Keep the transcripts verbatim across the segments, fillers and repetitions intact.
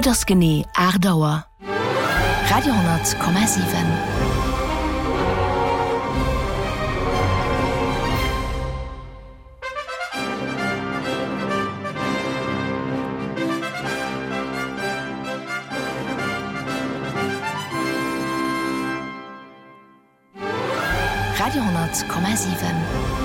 das Genie Erdauer. Radio hundert Komma sieben. Radio hundert Komma sieben.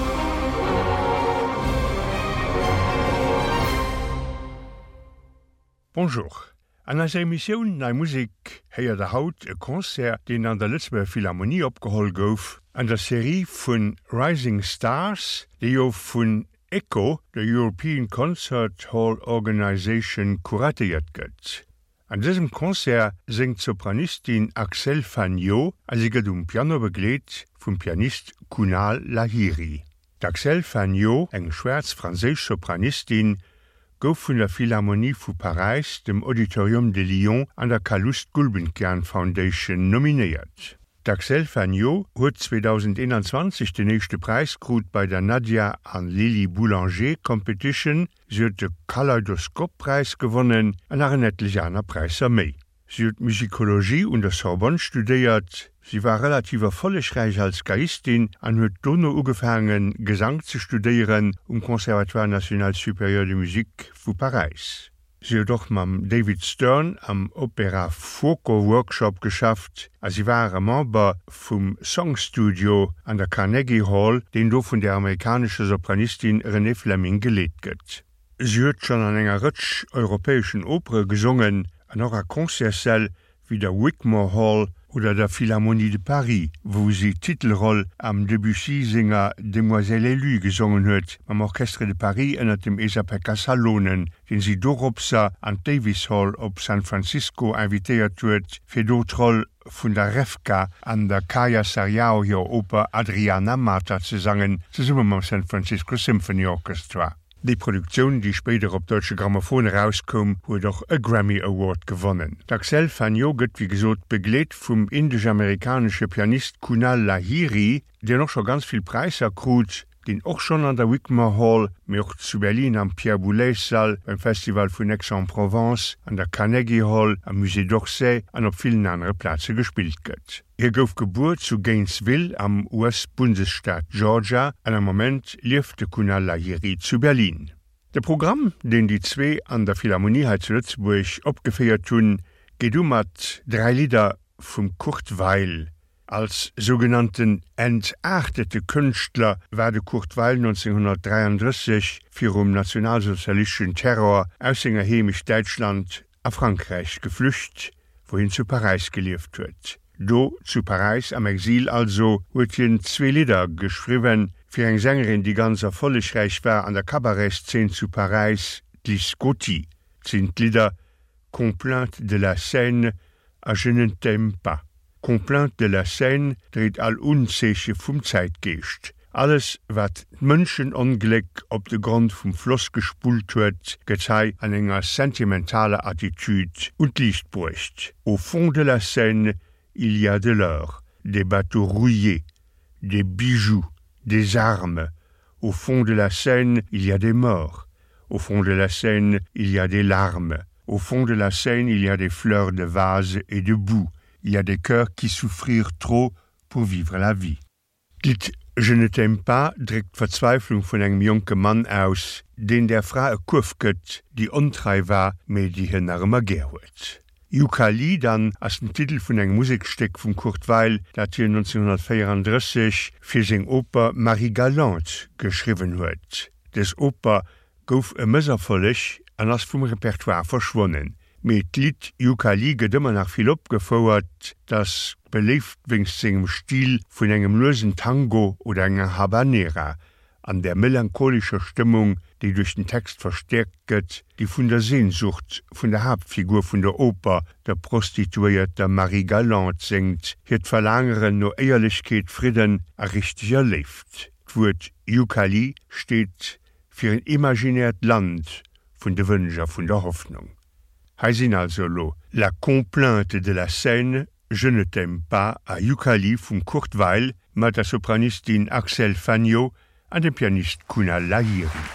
Bonjour. An as Emissionioun nei Musik héier der Haut e Konzert, den an der Lützburger Philharmonie opgeholl gouf, an der Serie vun Rising Stars, déi jo vun ECHO, der European Concert Hall Organisation, kuratiert gëtt. An diesem Konzert singt Sopranistin Axel Fagnot, als sie gëtt um Piano begleet vum Pianist Kunal Lahiri. D'Axel Fagnot, eng schwärz-franzésch Sopranistin, gouf vun der Philharmonie vu Paris dem Auditorium de Lyon an der Calouste Gulbenkian Foundation nominiert. D'Axel Fagnot huet zwanzig einundzwanzig den nächste Preis krut bei der Nadia an Lily Boulanger Competition, sie huet de Kaleidoskop-Preis gewonnen an nach en etliche aner Preiser méi. Sie huet Musikologie und der Sorbonne studiert, sie war relativ erfolgreich als Geistin an huet Donno ugefangen, Gesang zu studieren um Conservatoire National Supérieur de Musique vu Paris. Sie hat doch mam David Stern am Opera Foco Workshop geschafft, als sie war Member vom Songstudio an der Carnegie Hall, den do von der amerikanische Sopranistin Renée Fleming gelegt gëtt. Sie hat schon an enger Rëtsch europäischen Opere gesungen, an eurer Konzertsaal wie der Wigmore Hall oder der Philharmonie de Paris, wo sie Titelroll am Debussy-Singer Demoiselle Élue gesungen huet, am Orchestre de Paris ënnert dem Esa-Pekka Salonen, den sie doropsa an Davis Hall op San Francisco invitéiert huet, fir d'Otroll vun der Refka an der Kaya Sarriao Oper Adriana Mata ze sangen, ze summe am San Francisco Symphony Orchestra. Die Produktion, die später op Deutsche Grammophon rauskom, huet doch e Grammy Award gewonnen. D'Axel Fagnot gëtt wie gesot begleet vum indisch-amerikanische Pianist Kunal Lahiri, der noch schon ganz viel Preiser krut, den auch schon an der Wigmore Hall, mir auch zu Berlin am Pierre Boulez-Saal, beim Festival von Aix-en-Provence, an der Carnegie Hall, am Musée d'Orsay, an op vielen anderen Plätze gespielt gëtt. Er gouf Geburt zu Gainesville am U S-Bundesstaat Georgia, an einem Moment liefte Kunal Lahiri zu Berlin. Der Programm, den die zwei an der Philharmonie zu Lützburg opgefeiert tun, geht um mat drei Lieder vom Kurt Weill. Als sogenannten entartete Künstler war de Kurt Weill neunzehnhundertdreiunddreißig für um nationalsozialistischen Terror aus seiner Heimat Deutschland a Frankreich geflücht, wohin zu Paris gelieft huet. Do zu Paris am Exil also huet hien zwei Lieder geschrieben für eng Sängerin, die ganz erfolgreich war an der Kabarettszene zu Paris, Lise Gotti. Sind Lieder Complainte de la Seine a Je ne t'aime pas. Complainte de la Seine dreht all Unzeche vum Zeitgeest. Alles, wat Mënschenonglück op de Grund vum Floss gespult huet, gezei an enger sentimentale Attitude und Licht brucht. Au fond de la Seine, il y a de l'or, des bateaux rouillés, des bijoux, des armes. Au fond de la Seine, il y a des morts. Au fond de la Seine, il y a des larmes. Au fond de la Seine, il y a des fleurs de vase et de boue. Il y a des cœurs qui souffrirent trop pour vivre la vie. Dit Je ne t'aime pas drückt Verzweiflung von einem jungen Mann aus, den der Frau e Kurf gëtt, die untreu war, me die hin armer ger huet. Yooka-Lee dann als den Titel von einem Musikstück von Kurt Weill, dat hier neunzehnhundertvierunddreißig für sing Oper Marie Galante geschrieben huet. Des Oper gouf e mësserfolleg an ass vum Repertoire verschwonnen. Mit Lied Yooka-Lee gëtt immer nach viel opgefauert, das beleeft wings engem Stil vun engem losen Tango oder enger Habanera, an der melancholischer Stimmung, die durch den Text verstärkt gëtt, die vun der Sehnsucht vun der Hauptfigur vun der Oper, der prostituierter Marie Galante singt, hiet verlangeren no Ehrlichkeit, Frieden a richtiger Lift. D'Wurt Yooka-Lee steht fir ein imaginärt Land vun de Wënscher vun der Hoffnung. Heisin also lo La Complainte de la Seine, Je ne t'aime pas a Yooka-Lee vum Kurt Weill mat der Sopranistin Axel Fagnot an dem Pianist Kunal Lahiri.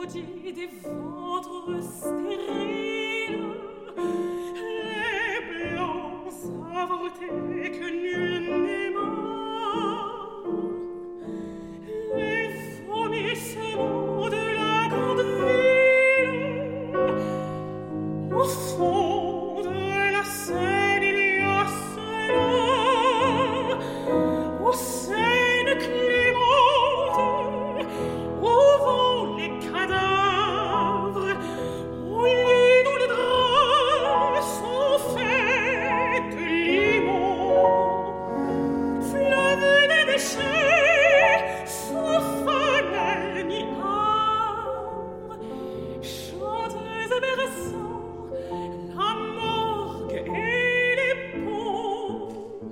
maudits des ventres stériles, les blancs avortés que nul n'aima, les vomissements de la grande ville. Au fond de la Seine, il y a cela, aux scènes clémentes, où vont les cadavres, au lit dont les draps sont faits de limon, fleuve des déchets, sans fanal ni âme, chanteuse berçant la morgue et les ponts.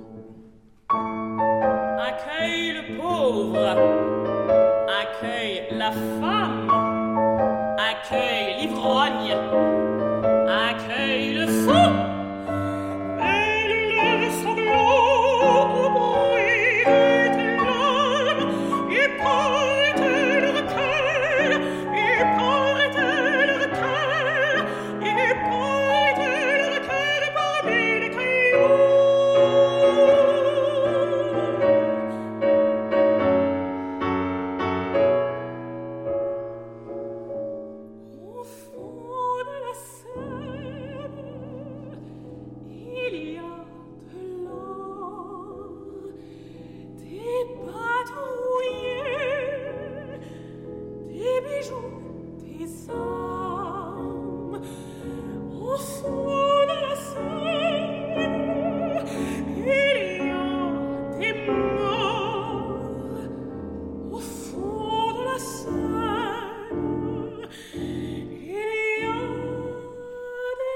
Accueille le pauvre, accueille la femme, accueille l'ivrogne, accueille le fou. Mêle leurs sanglots au bruit des larmes, et porte leur cœur, et porte leur cœur, et porte leur cœur parmi les cailloux. Au fond de la Seine, il y a de l'or, des bateaux rouillés, des bijoux, des armes. Au fond de la Seine, il y a des morts. Au fond de la Seine, il y a des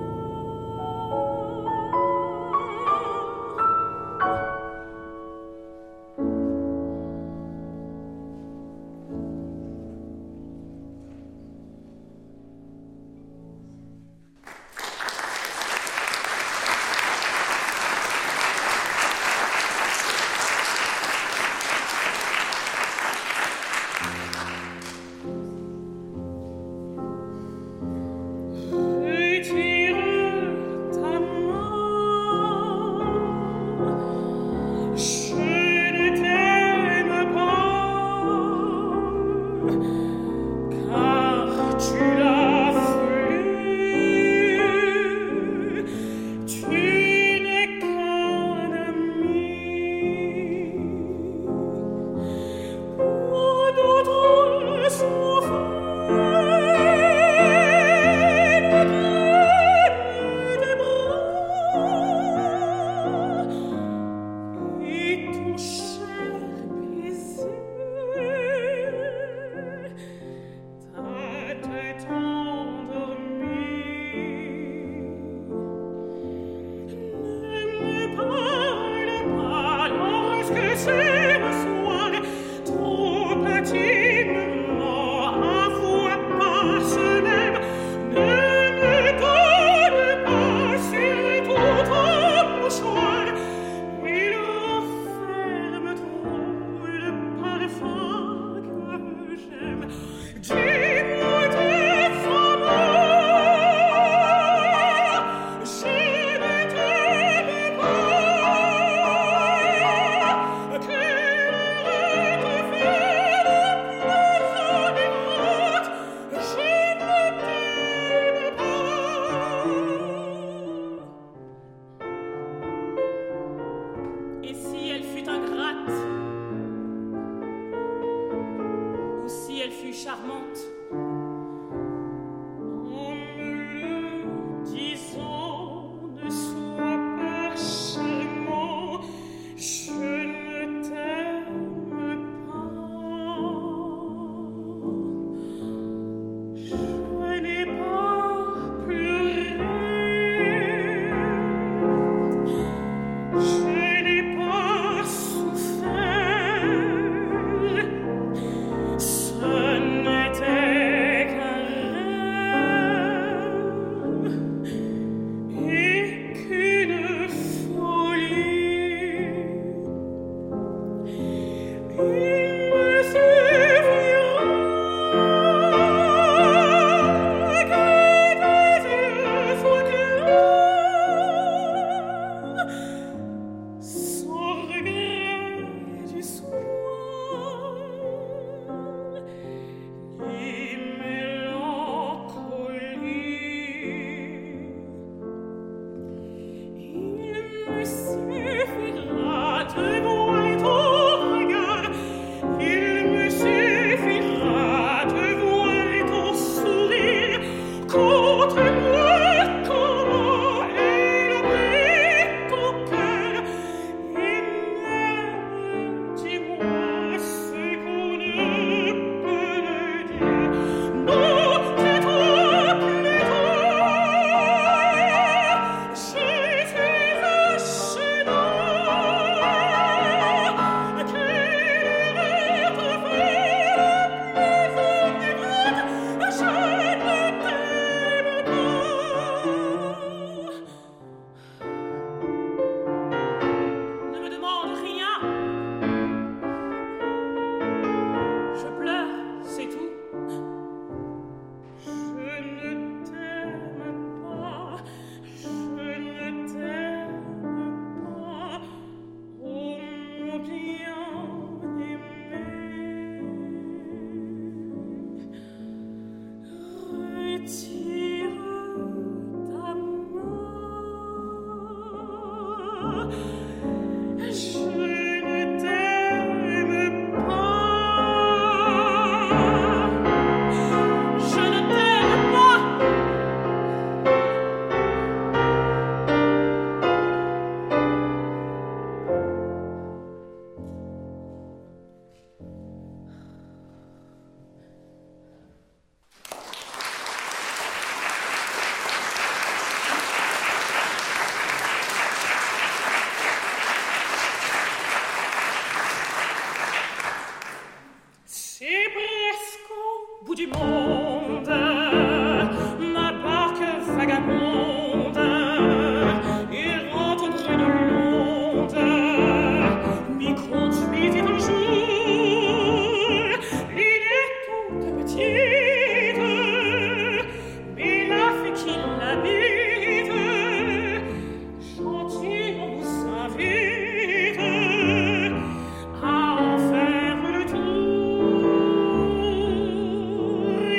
Retire ta main, je ne t'aime pas, car tu l'as voulu, tu n'es qu'un ami. Pour d'autres souffrances, des bras et ton cher baiser, ta tête endormie. Ne me parle pas lorsque c'est le soir, trop intimement, à voix basse même. Ne me donne pas surtout ton mouchoir, il renferme trop le parfum que j'aime. Dis-moi tes amours, je ne t'aime pas, que l'heure te fait le plus enivrante, je ne t'aime pas. Et si elle fut ingrate, ou si elle fut charmante, en me le disant, ne sois pas charmant, je ne t'aime pas. Je n'ai pas pleuré, je n'ai pas souffert, ce n'était du monde, ma barque vagabonde, errante au gré de l'onde, m'y conduisit un jour, l'île toute petite, mais la fée qui l'habite, gentiment vous s'invite à en faire le tour.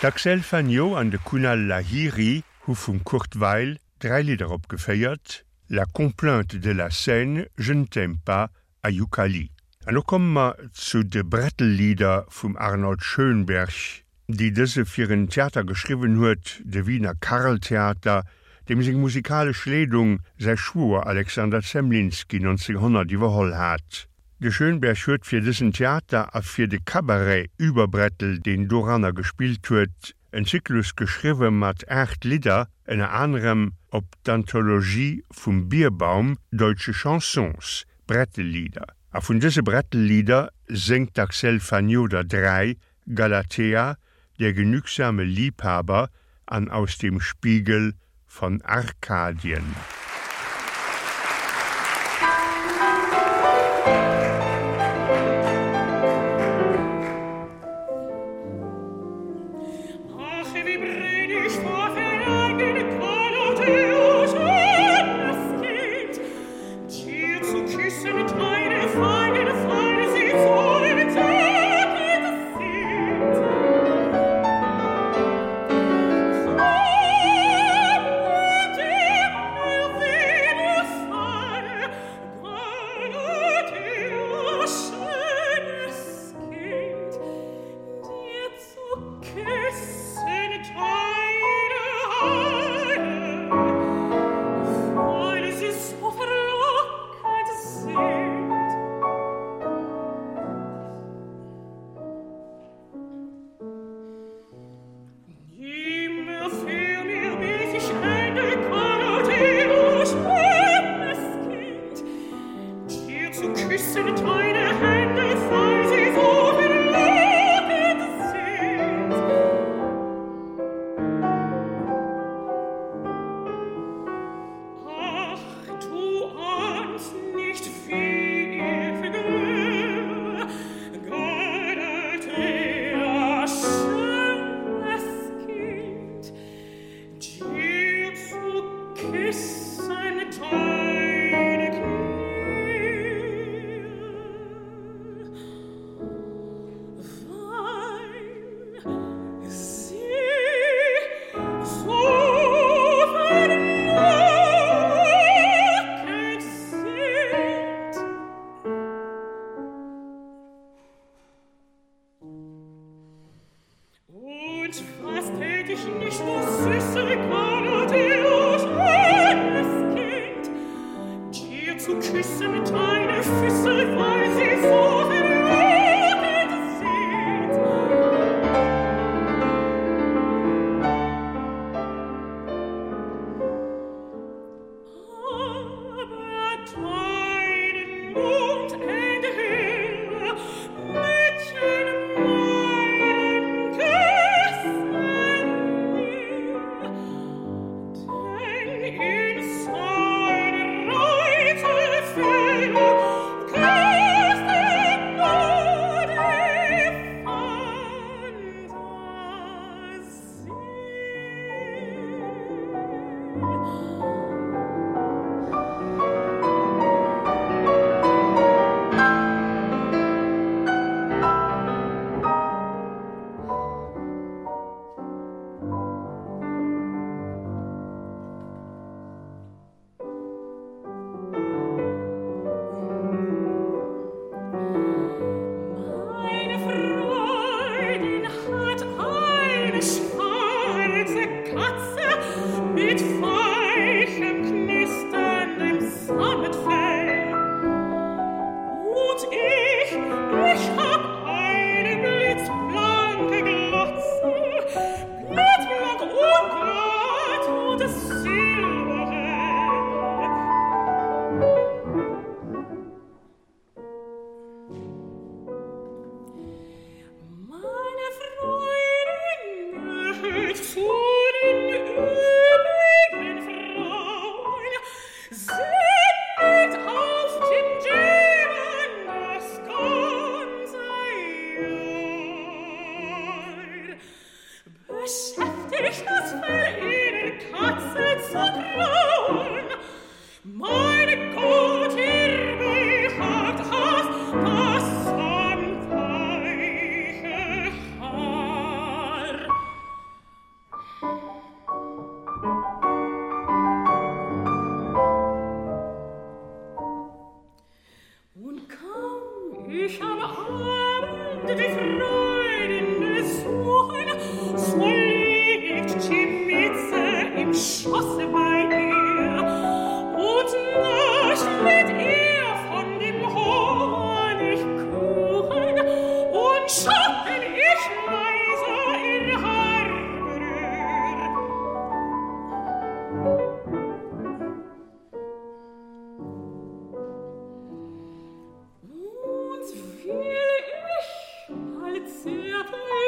D'Axel Fagnaud an de Kunal Lahiri hu vum Kurt Weil drei Lieder opgeféiert: La Complainte de la Seine, Je ne t'aime pas, Ayukali. An no kommen ma zu de Brettellieder vum Arnold Schönberg, die dëse fir een Theater geschriwen huet, de Wiener Karl-Theater, dem seg musikale Schledung sei Schwur Alexander Zemlinski neunzehnhundert iwwerholl hat. De Schönberg huet fir dëssen Theater a fir de Kabarett Überbrettel, den Doraner gespielt huet, en Zyklus geschriwe mat acht Lieder, ennner anderem op d'Anthologie vum Bierbaum Deutsche Chansons, Brettellieder. A vun dëse Brettellieder singt Axel Fagnaud der drei, Galatea, der genügsame Liebhaber, an Aus dem Spiegel von Arkadien.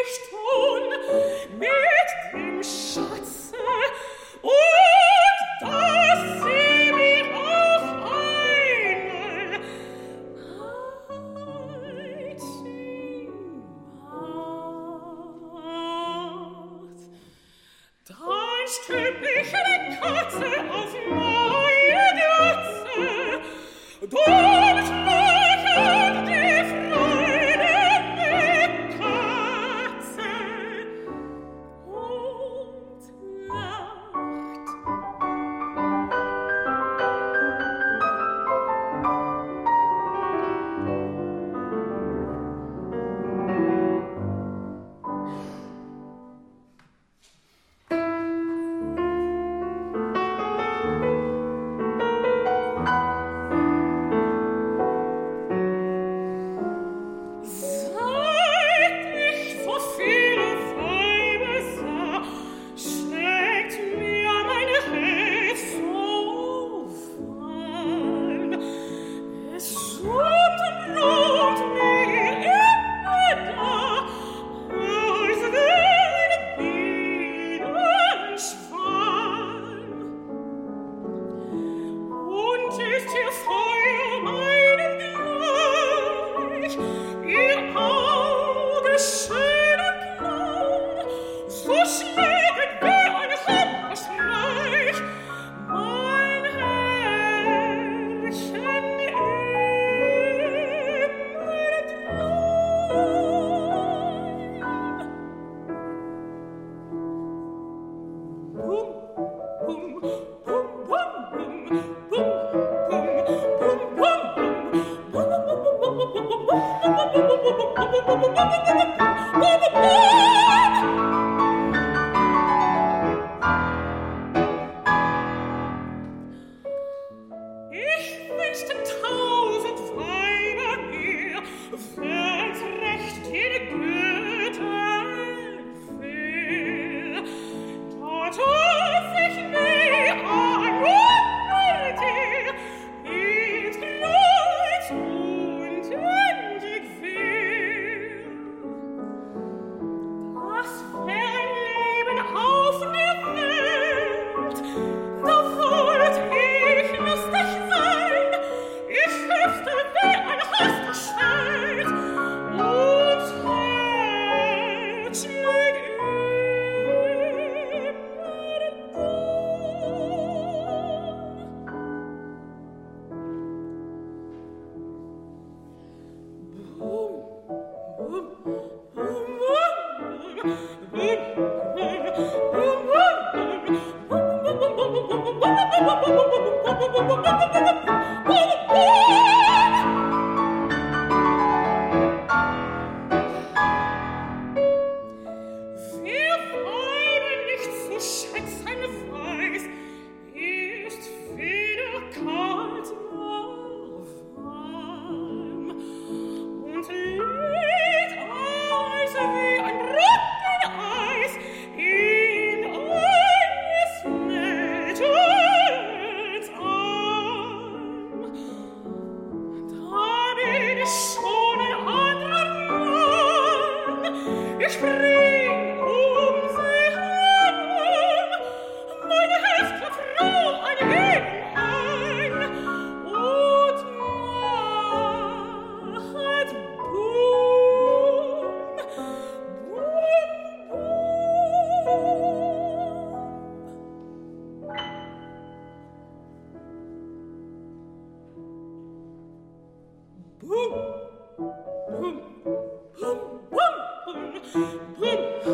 Boom!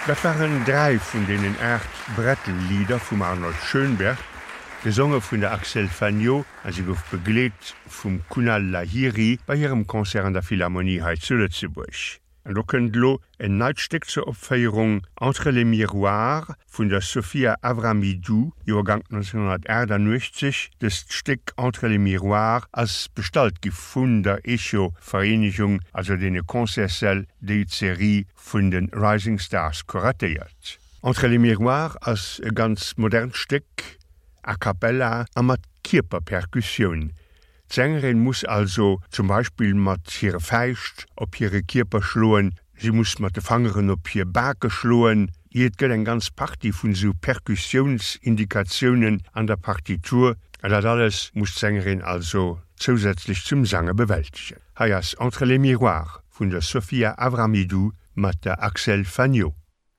Das waren drei von denen acht Brettellieder von Arnold Schönberg, gesungen von der Axel Fagnot, und sie gouf begleitet vom Kunal Lahiri bei ihrem Konzert an der Philharmonie hier zu Lützeburg. Und da könnt lo ein Neidstück zur Opfeierung Entre les Miroirs von der Sophia Avramidou, Jahrgang neunzehnhundertachtundachtzig. Das Stück Entre les Miroirs als Bestalt gefunden der Echo-Vereinigung, also den Konzertsaal, die Serie von den Rising Stars kuratiert. Entre les Miroirs als ein ganz modernes Stück, a cappella und mit Körperperkussion. Die Sängerin muss also zum Beispiel mit ihrer Faust auf ihre Körper schlagen, sie muss mit den Fingern auf ihre Backe schlagen. Hier gibt eine ganze Party von so Perkussionsindikationen an der Partitur. Und das alles muss die Sängerin also zusätzlich zum Sangen bewältigen. Hier ist Entre les Miroirs von der Sophia Avramidou mit der Axel Fagnot.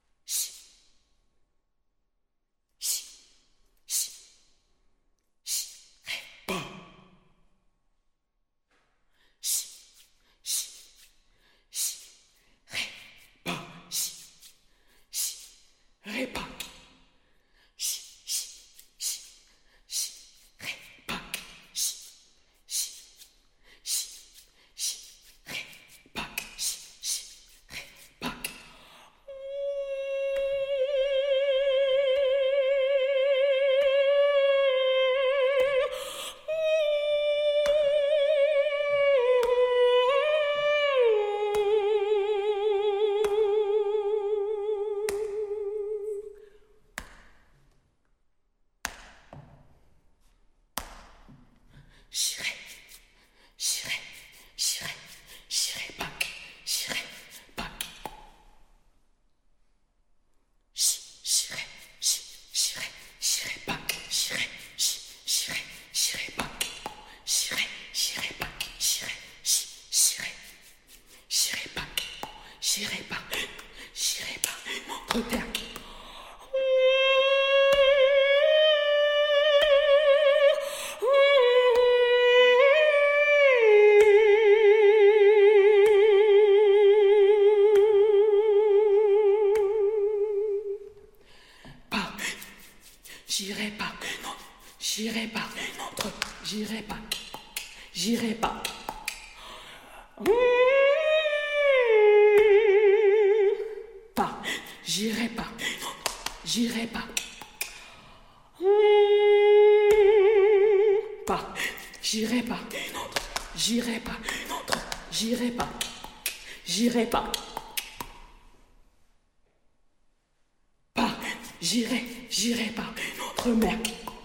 J'irai pas, non, j'irai pas, non, j'irai pas, j'irai pas. Mmh, pas, j'irai pas, non, j'irai pas. Mmh, pas, j'irai pas, non, j'irai pas, non, j'irai pas, j'irai pas. Pas, j'irai, j'irai pas, notre mère.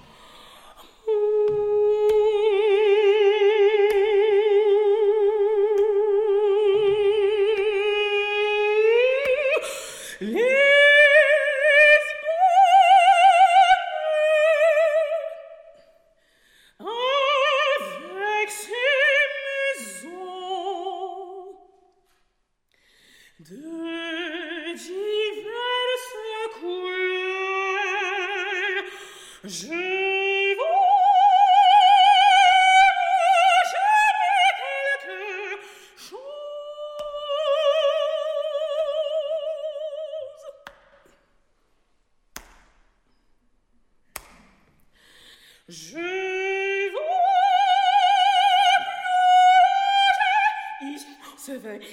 Je vous ici, s'éveille.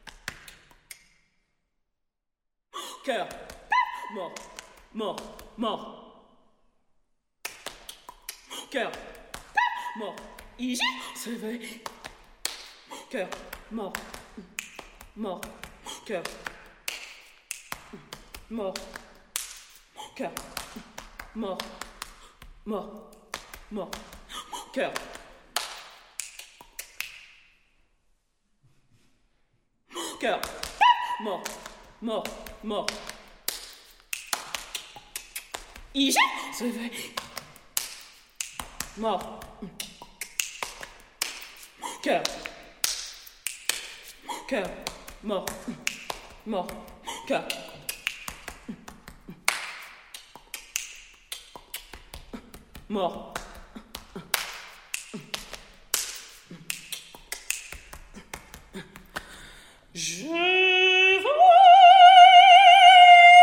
Cœur, mort, mort, mort. Cœur, mort, ici, s'éveille. Cœur, mort, mort, cœur, mort, cœur, mort, mort. Mort, cœur. Cœur. Mort, mort, mort. Ici, s'éveille. Mort. Cœur. Cœur. Mort. Mort. Cœur. Mort. Je vous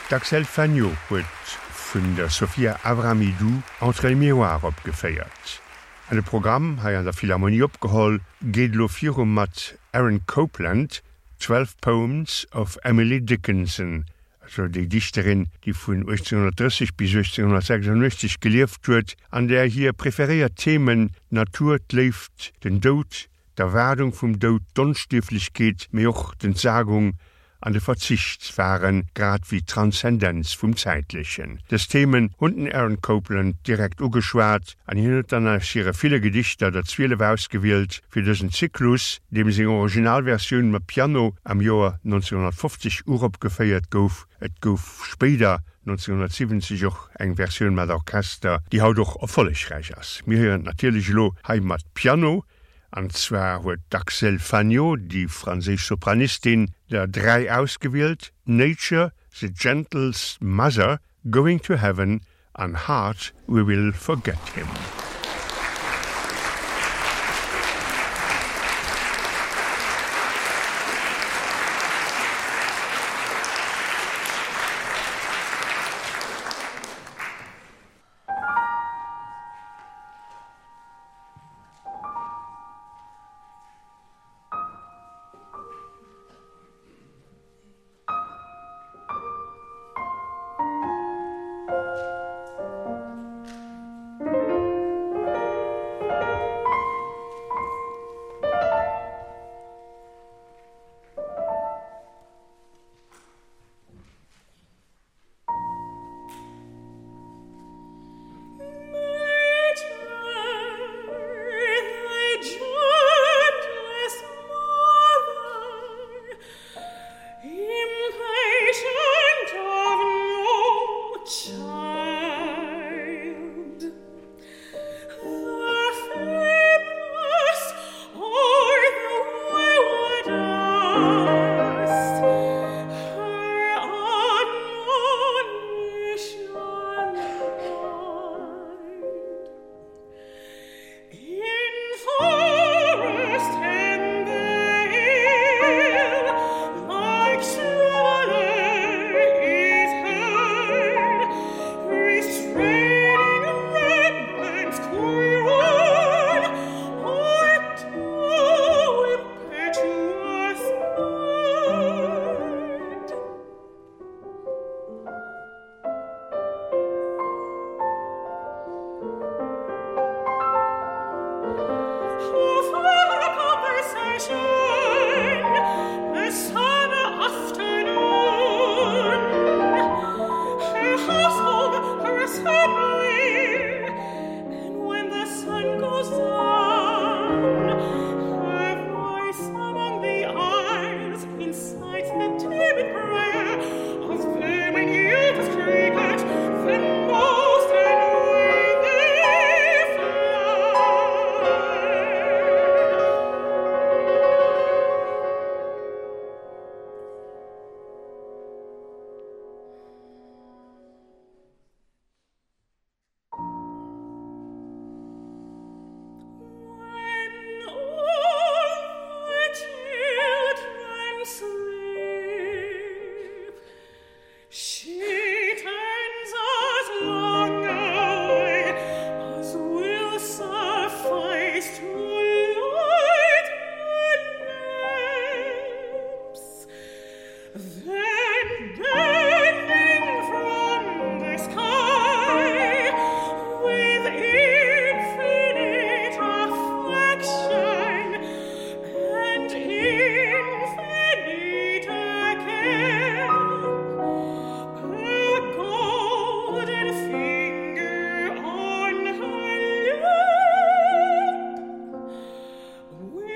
D'Axel Fagno huet vun der Sophia Avramidou entre les Miroirs opgeféiert. An de Programm ha an der Philharmonie opgeholl géet lo virum mat Aaron Copland, twelve Poems of Emily Dickinson, also die Dichterin, die vun achtzehnhundertdreißig bis achtzehnhundertsechsundneunzig gelieft huet, an der hier präferiert Themen Natur left, den Tod, der Werdung vum Tod, Donstiftlichkeit, mir auch den Sagung an de Verzicht waren, grad wie Transzendenz vom Zeitlichen. Das Themen hunden Aaron Copland direkt ugeschwart, an hin und dann ihre viele Gedichter der Zwiele ausgewählt für diesen Zyklus, dem sie in Originalversion mit Piano am Jahr neunzehnhundertfünfzig Urop gefeiert gouf. Et gouf später neunzehnhundertsiebzig auch eng Version mit Orchester, die haut doch erfolgreich ist. Wir hören natürlich lo Heimat Piano, und zwar huet d'Axel Fagno, die französische Sopranistin, der drei ausgewählt: Nature, the Gentle's Mother, Going to Heaven, and Heart, We Will Forget Him.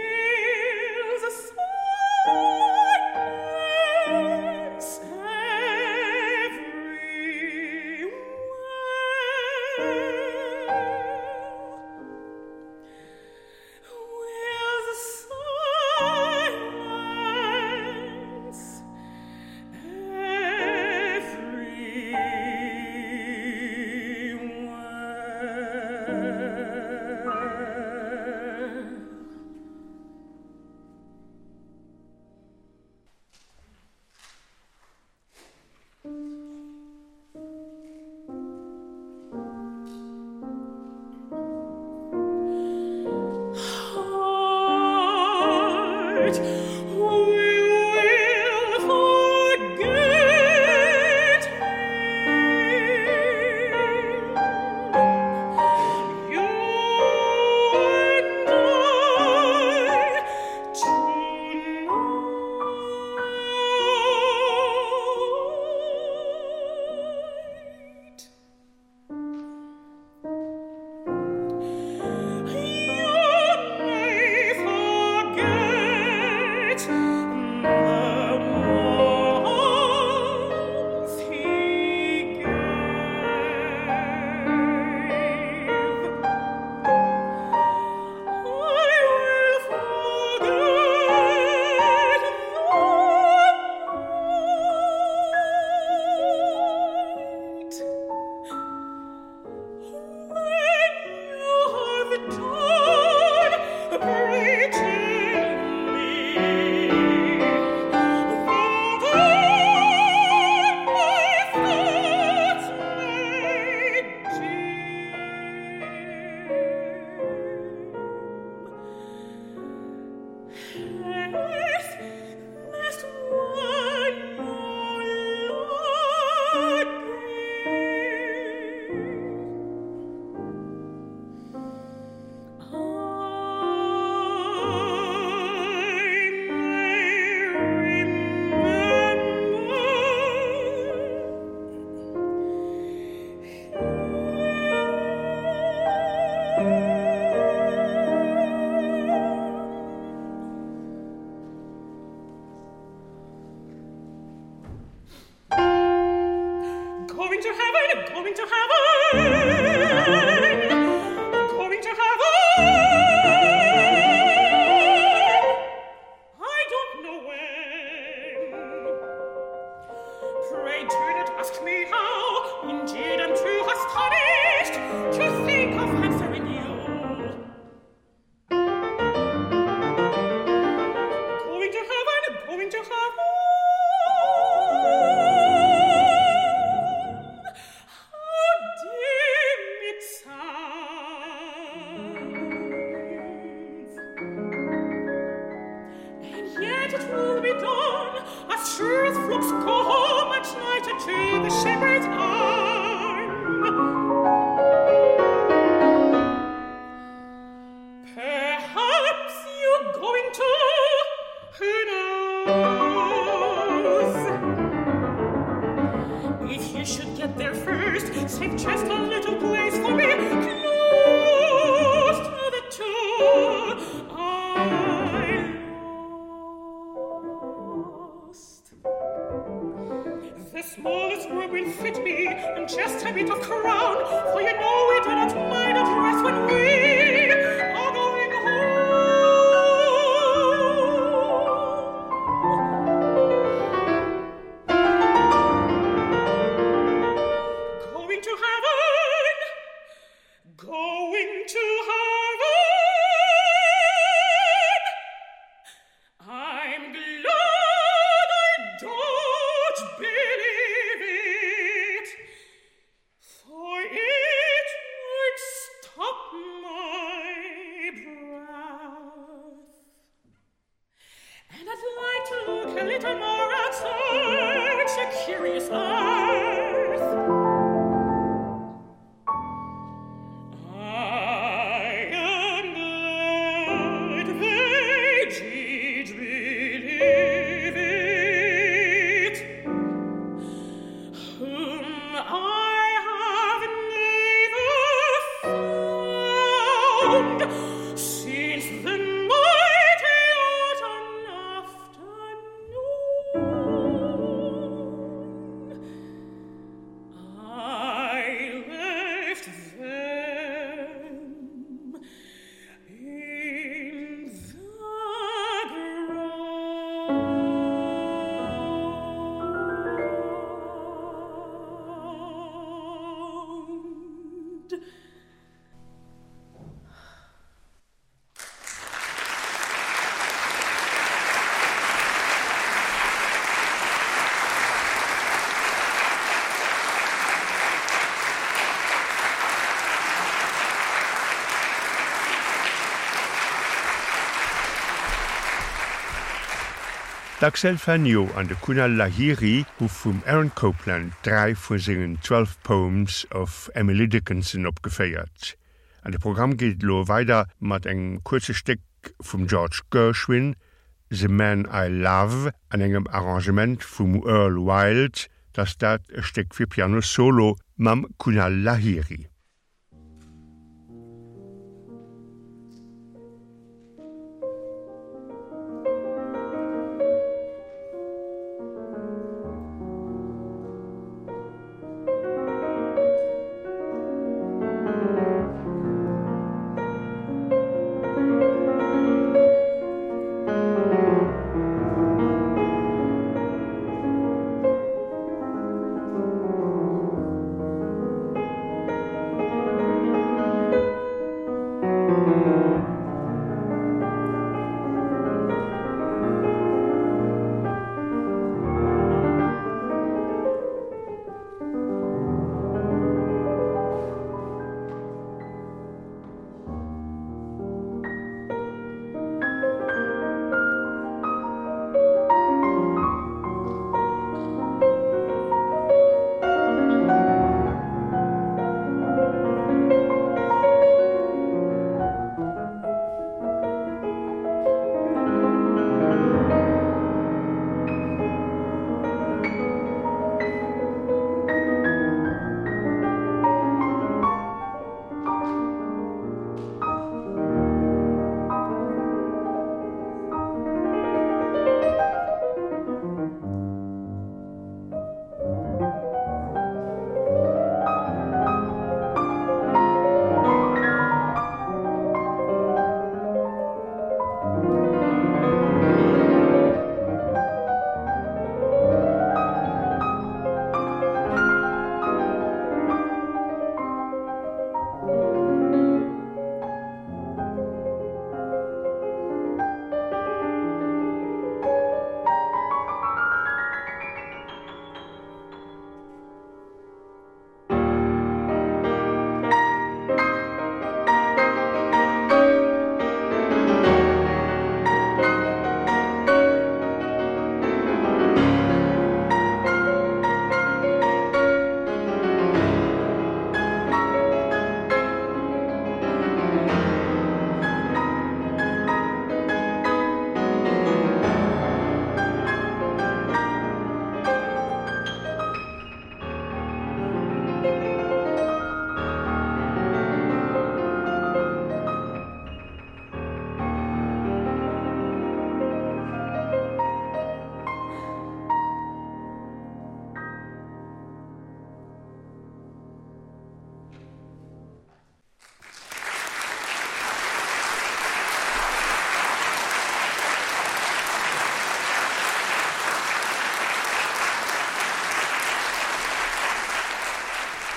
Say going to heaven, going to heaven. I don't know when. Pray do not ask me how. Indeed, I'm too astonished to think of answering you. Going to heaven, going to heaven. How dim it sounds. And yet it will be done, as sure as flocks go home at night into the shepherd's arm. Perhaps you're going to, who knows? If you should get there first, save just a little place for me, close to the door I lost. The smallest room will fit me, and just a bit of crown, for you know we do not mind a dress when we are going home. Going to heaven, going to heaven. I'm glad I don't believe it, for it would stop my breath. And I'd like to look a little more outside the curious earth. I am glad they did believe it, whom I have never found since the mighty autumn afternoon. I left them in the ground. D'Axel Fanyo an de Kunal Lahiri hu vum Aaron Copland drei vu singen twelve Poems of Emily Dickinson opgeféiert. An de Programm geht lo weiter mat eng kurze Steck vum George Gershwin, The Man I Love, an engem Arrangement vum Earl Wild, das dat e Steck fir Piano Solo mam Kunal Lahiri.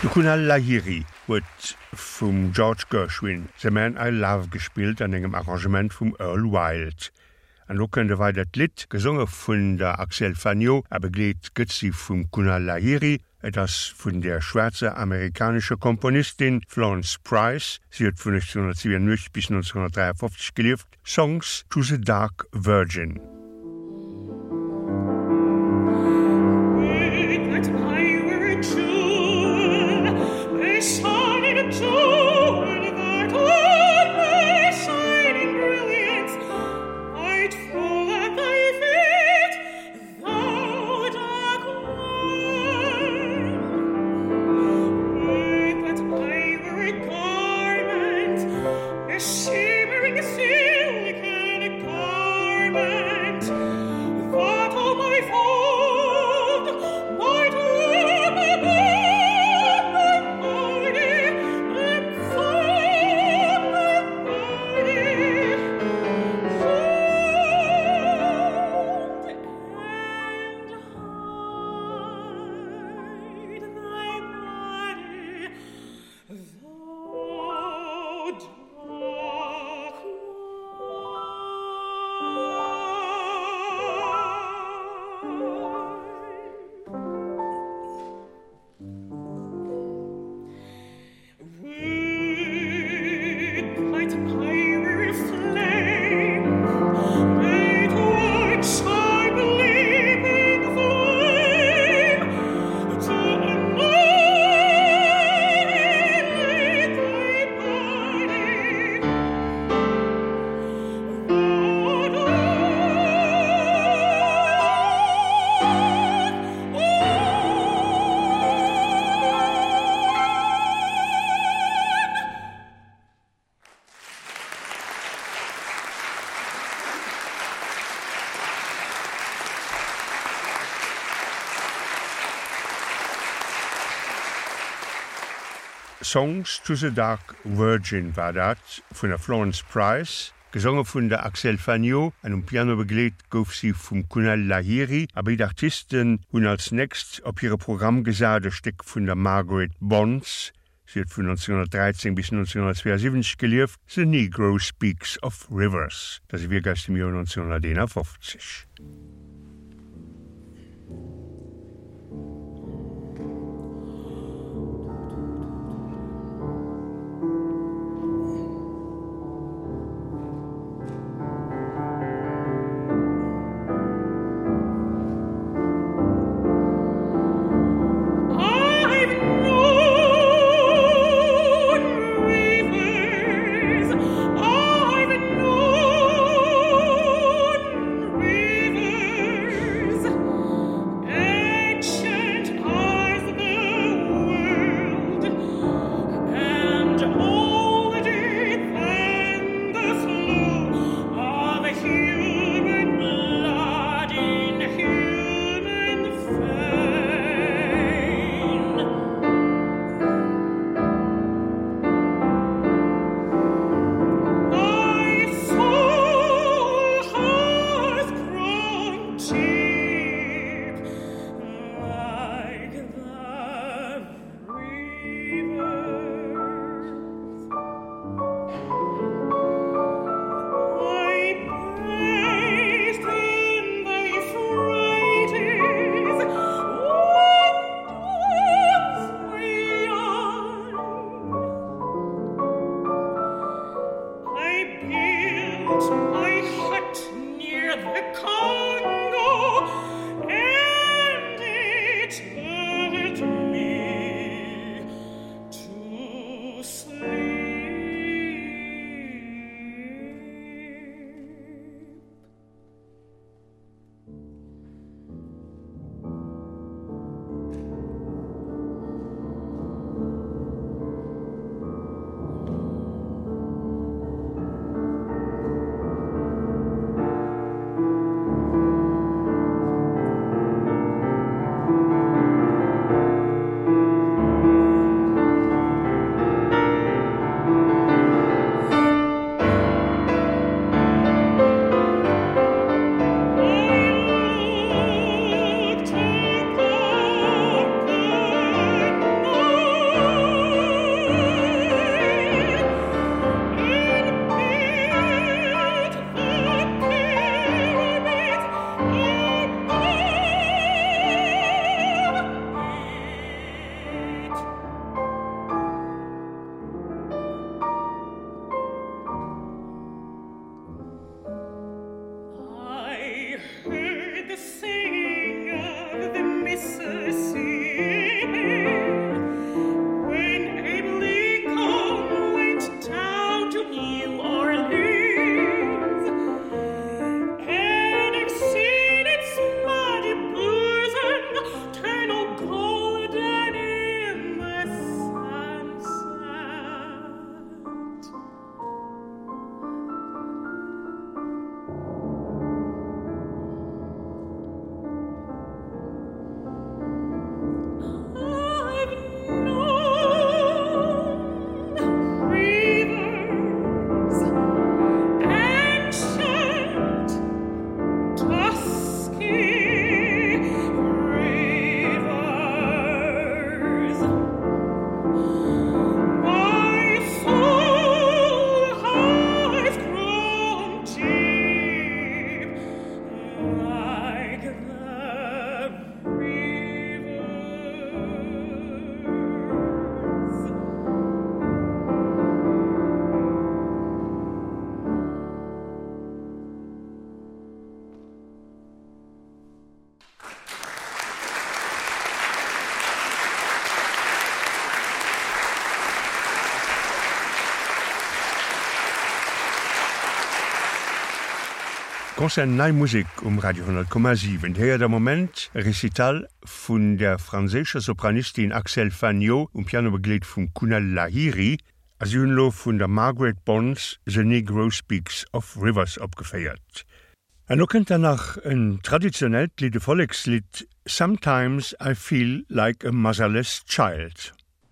Kunal Lahiri huet vum George Gershwin The Man I Love gespielt an engem Arrangement vum Earl Wild. An lo kënde wei dat Lied gesonge vun der Axel Fagnot a begleet gëtzi vum Kunal Lahiri, et ass vun der schwarze amerikanische Komponistin Florence Price, sie huet vun neunzehnhundertsiebenundneunzig bis neunzehnhundertdreiundfünfzig gelieft, Songs to the Dark Virgin. Songs to the Dark Virgin war dat vun der Florence Price, gesonge vun der Axel Fagnot, an um Piano begleet gouf sie vum Kunal Lahiri, aber die Artisten hunn als nächst op ihre Programm gesade Steck vun der Margaret Bonds, sie hat vun neunzehnhundertdreizehn bis neunzehnhundertzweiundsiebzig gelieft, The Negro Speaks of Rivers, das sie wir aus dem Jahr neunzehnhunderteinundfünfzig. River Konzern Nei Musik um Radio hundert Komma sieben. Hier der Moment Recital vun der franzésischer Sopranistin Axel Fagnot um Piano begleitet vum Kunal Lahiri, as Junlo vun der Margaret Bonds The Negro Speaks of Rivers abgefeiert. En no kennt danach een traditionell Lied Volkslied Sometimes I Feel Like a Motherless Child.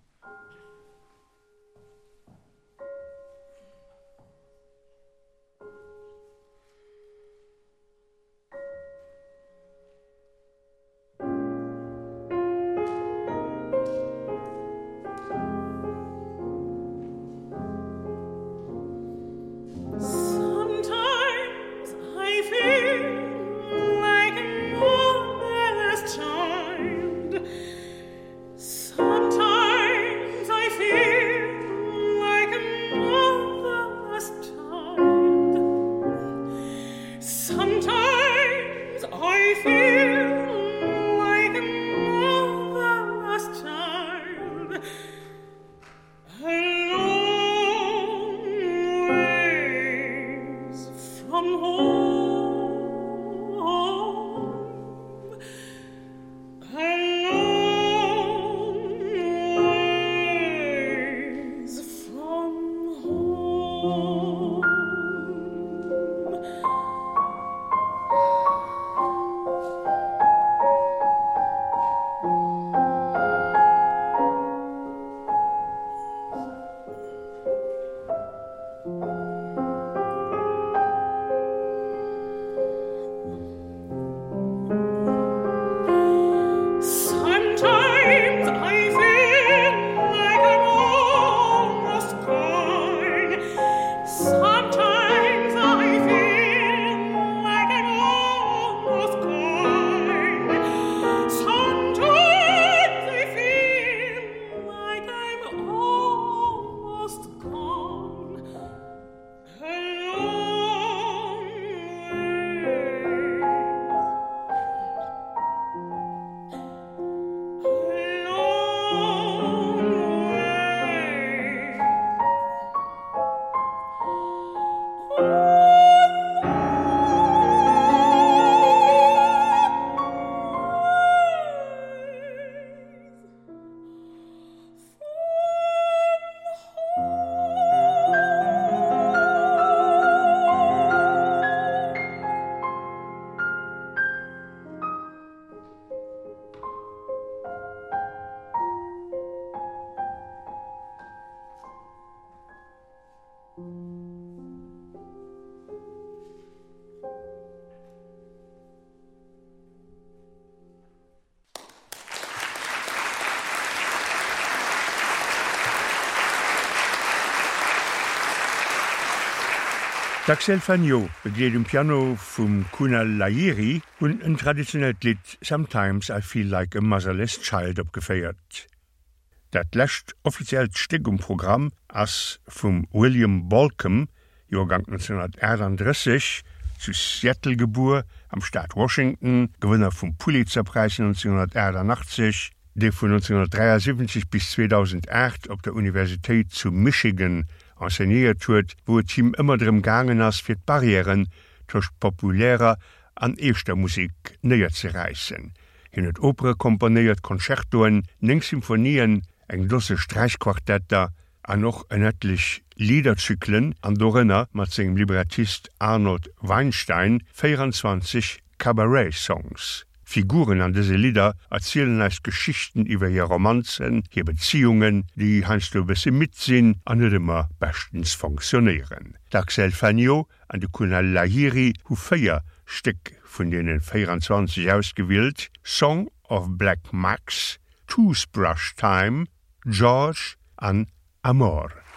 Axel Fagnot begleitet um Piano vum Kunal Lahiri und ein traditionelles Lied Sometimes I Feel Like a Motherless Child abgefeiert. Dat lächt offiziell Stück um Programm as vum William Balcom, Jahrgang neunzehnhunderteinunddreißig, zu Seattle geboren, am Staat Washington, Gewinner vom Pulitzerpreis neunzehnhunderteinundachtzig, der von neunzehnhundertdreiundsiebzig bis zweitausendacht auf der Universität zu Michigan enseigniert huet, wo et Team immer drum gangen ass fir d'Barrieren durch populärer an eischter Musik näher ze reissen. Hin et Opere komponiert Konzertoen, neng Symphonien, eng dosse Streichquartetter, an noch en etlich Liederzyklen an Dorenner mat segem Librettist Arnold Weinstein vierundzwanzig Cabaret-Songs. Figuren an diese Lieder erzählen als Geschichten über ihre Romanzen, ihre Beziehungen, die hanst du bisschen mitsinn, an nicht immer bestens funktionieren. Axel Fagnot an de Kunal Lahiri hu feier Stück von denen vierundzwanzig ausgewählt, Song of Black Max, Toothbrush Time, George an Amor.